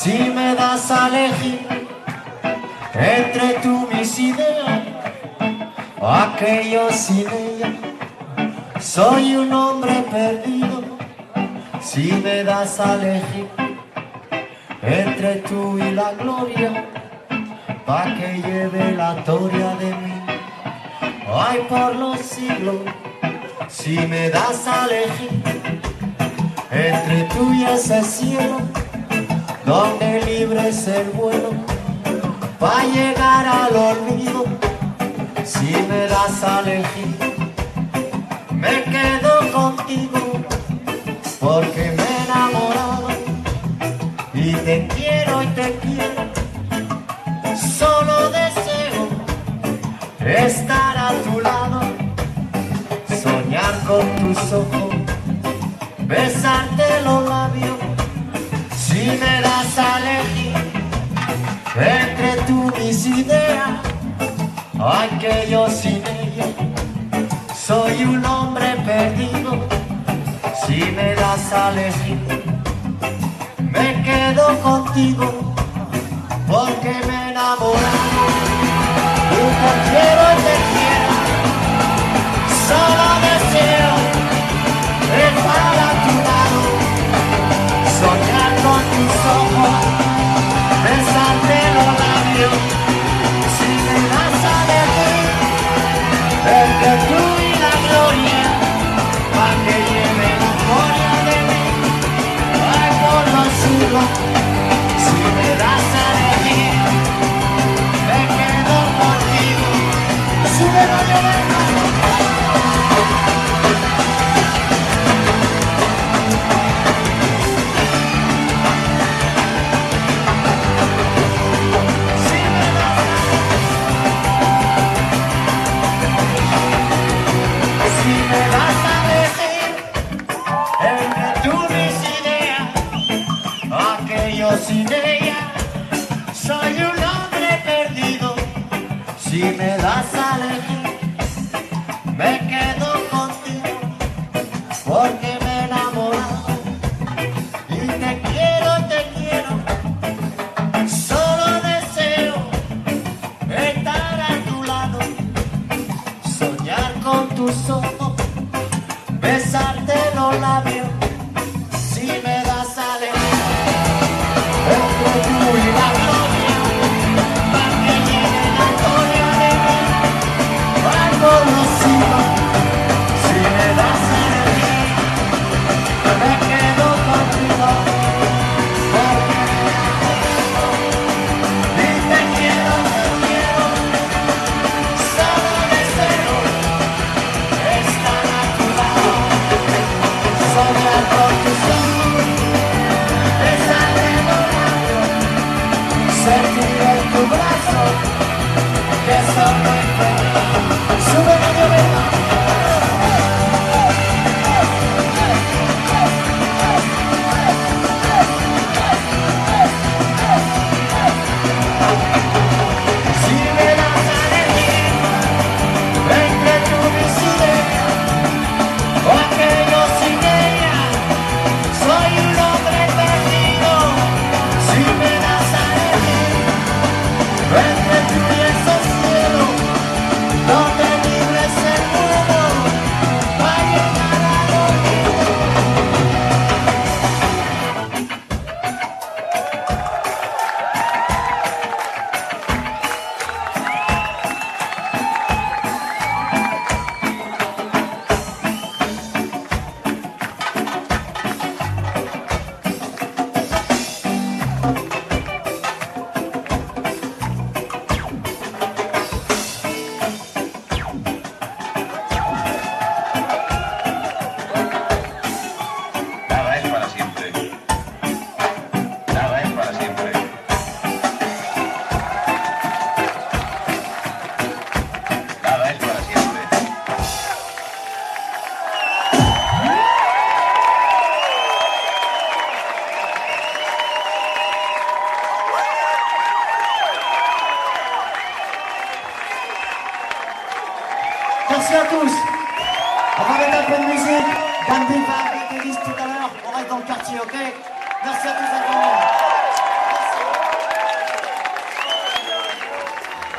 Si me das a elegir entre tú mis ideas o aquello sin ella, soy un hombre perdido. Si me das a elegir entre tú y la gloria, pa' que lleve la gloria de mí, ay, por los siglos. Si me das a elegir entre tú y ese cielo, donde libre es el vuelo, pa' llegar al olvido. Si me das a elegir, me quedo contigo, porque me he enamorado y te quiero, solo deseo estar a tu lado, soñar con tus ojos, besarte los labios. Si me das a elegir entre tú mis ideas, ay, que yo sin ella soy un hombre perdido. Si me das a elegir, me quedo contigo, porque me he enamorado y te quiero, solo deseo estar a tu lado, soñar con tus ojos, besarte los labios. Si me das a elegir entre tú y la gloria, pa' que lleve la gloria de mí, ay, por los siglos. Si me das a elegir, me quedo contigo. Sube la llorona. Sin ella soy un hombre perdido. Si me das a elegir, me quedo contigo, porque me he enamorado y te quiero, solo deseo estar a tu lado, soñar con tus ojos, besarte los labios. Si me das a elegir entre tú y la gloria, pa' que llegue la gloria de mí, va por los siglos. Si me das a elegir, me quedo contigo, porque me enamoro y te quiero, solo deseo estar a tu lado, soñar con tus ojos, besarte los labios, sentir en tu brazo que solo encuentro. Sube la llorona. Si me das a elegir entre tú mis ideas o aquello sin ella, soy un hombre perdido. Si me das a elegir entre tú y ese cielo, donde libre es el mundo, va a llegar al olvido. Nada es para siempre. Nada es para siempre. Nada es para siempre. Merci à tous. On va mettre un peu de musique. Gandhi va arrêter tout à l'heure. On reste dans le quartier, ok? Merci à tous à